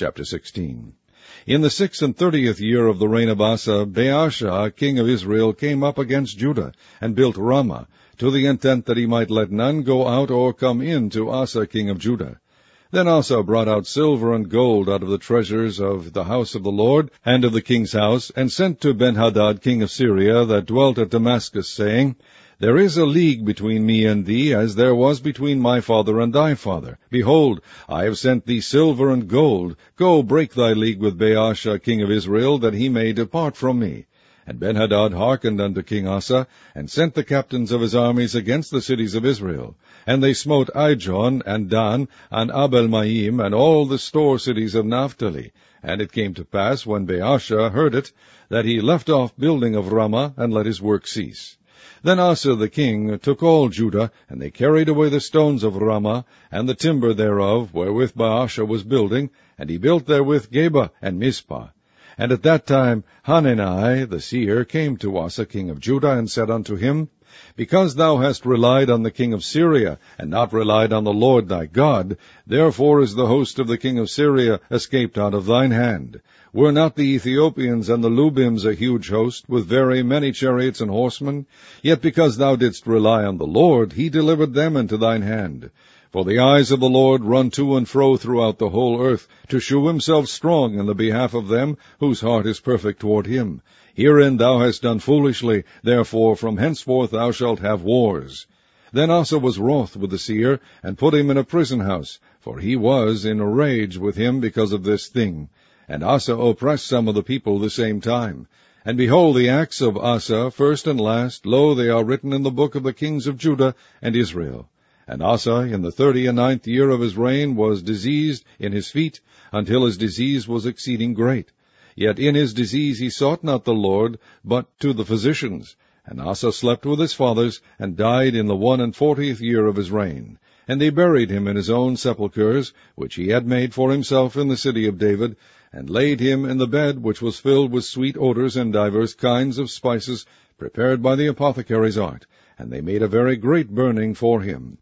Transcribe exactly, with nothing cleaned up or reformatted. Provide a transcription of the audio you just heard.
Chapter sixteen. In the six and thirtieth year of the reign of Asa, Baasha, king of Israel, came up against Judah, and built Ramah, to the intent that he might let none go out or come in to Asa, king of Judah. Then Asa brought out silver and gold out of the treasures of the house of the Lord, and of the king's house, and sent to Benhadad, king of Syria, that dwelt at Damascus, saying, There is a league between me and thee, as there was between my father and thy father. Behold, I have sent thee silver and gold. Go, break thy league with Baasha, king of Israel, that he may depart from me. And Benhadad hearkened unto King Asa, and sent the captains of his armies against the cities of Israel. And they smote Ijon, and Dan, and Abel-maim, and all the store cities of Naphtali. And it came to pass, when Baasha heard it, that he left off building of Ramah, and let his work cease. Then Asa the king took all Judah, and they carried away the stones of Ramah, and the timber thereof, wherewith Baasha was building, and he built therewith Geba and Mizpah. And at that time Hanani the seer came to Asa king of Judah, and said unto him, Because thou hast relied on the king of Syria, and not relied on the Lord thy God, therefore is the host of the king of Syria escaped out of thine hand. Were not the Ethiopians and the Lubims a huge host, with very many chariots and horsemen? Yet because thou didst rely on the Lord, he delivered them into thine hand. For the eyes of the Lord run to and fro throughout the whole earth, to shew himself strong in the behalf of them whose heart is perfect toward him. Herein thou hast done foolishly, therefore from henceforth thou shalt have wars. Then Asa was wroth with the seer, and put him in a prison house, for he was in a rage with him because of this thing. And Asa oppressed some of the people the same time. And behold, the acts of Asa, first and last, lo, they are written in the book of the kings of Judah and Israel. And Asa, in the thirty and ninth year of his reign, was diseased in his feet, until his disease was exceeding great. Yet in his disease he sought not the Lord, but to the physicians. And Asa slept with his fathers, and died in the one and fortieth year of his reign. And they buried him in his own sepulchres, which he had made for himself in the city of David, and laid him in the bed which was filled with sweet odors and divers kinds of spices, prepared by the apothecary's art. And they made a very great burning for him.